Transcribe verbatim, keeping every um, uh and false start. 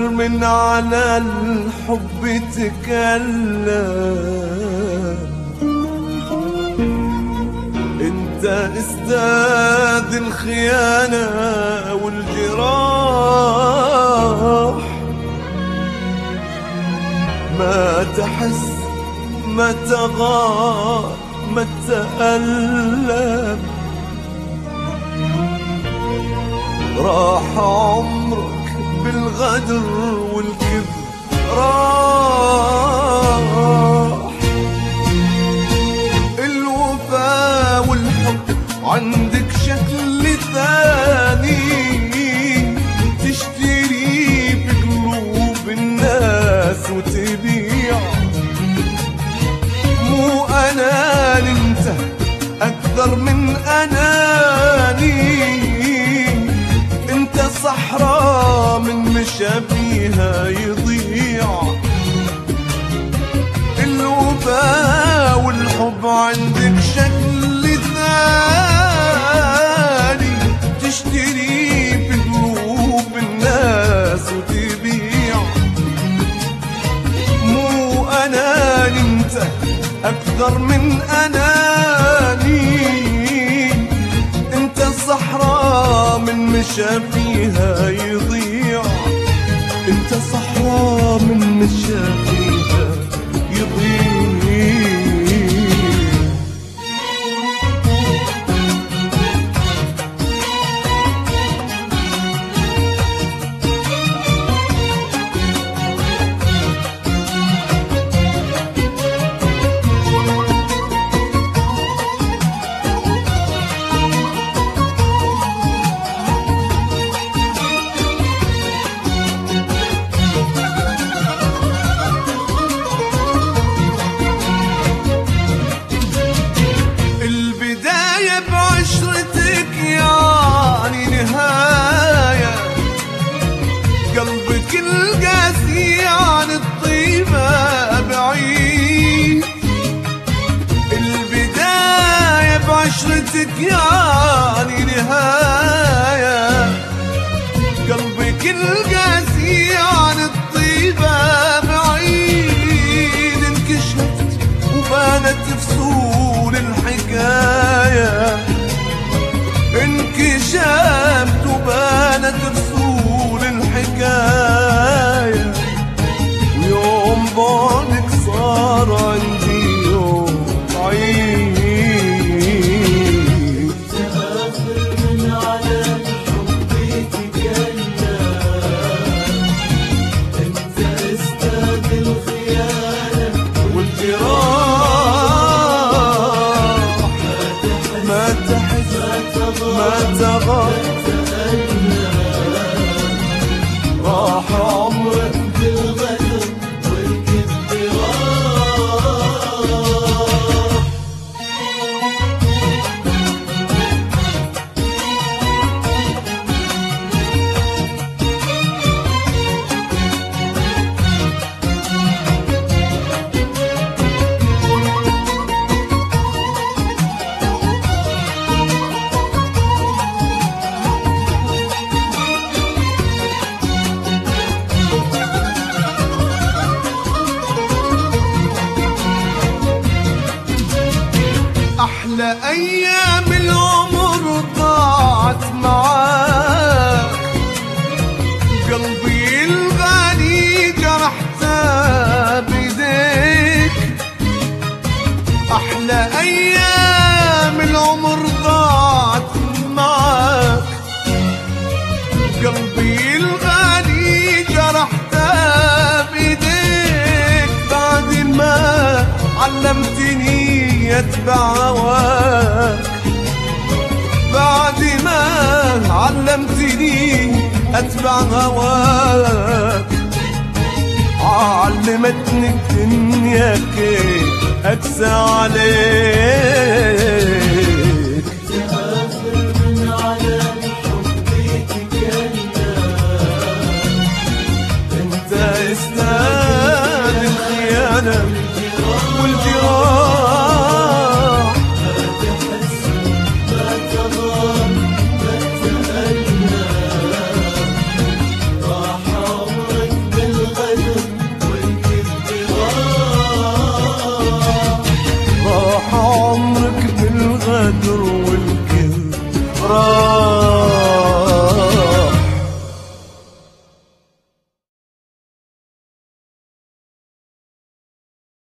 من على الحب تكلم، انت استاذ الخيانة والجراح، ما تحس ما تغار ما تألم، راح عمرك بالغدر والكذب راح. الوفا والحب عندك شكل ثاني، تشتري بقلوب الناس وتبيع. مو أنان انت أكثر من أناني، انت صحراء من مشى فيها يضيع. الوفا والحب عندك شكل ثاني، تشتري بقلوب الناس وتبيع. مو أنان انت أكثر من أناني، انت صحراء من مشى فيها يضيع. انت صحراء من مشى فيها يضيع. قلبك القاسي عن الطيبة بعيد، البداية بعشرتك يعني نهاية. قلبك القاسي عن الطيبة بعيد، انكشفت وبانت فصول الحكاية. انكشفت وبانت فصول الحكاية، ويوم بعدك صار عندي يوم عيد. تآخر من على الحب تكلم، انت استاذ الخيانة والجراح، ما تحس ما تغار راح عمرك بالغدر والكذب راح. أحلى أيام العمر ضاعت معاك، قلبي الغالي جرحته بيديك. أحلى أيام العمر ضاعت معاك، قلبي الغالي جرحته بيديك. بعد ما علمتني اتبع هواك، بعد ما علمتني اتبع هواك، علمتني الدنيا كيف اقسى عليك. تآخر من على الحب تكلم، انت استاذ الخيانة والجراح، راح عمرك غفران.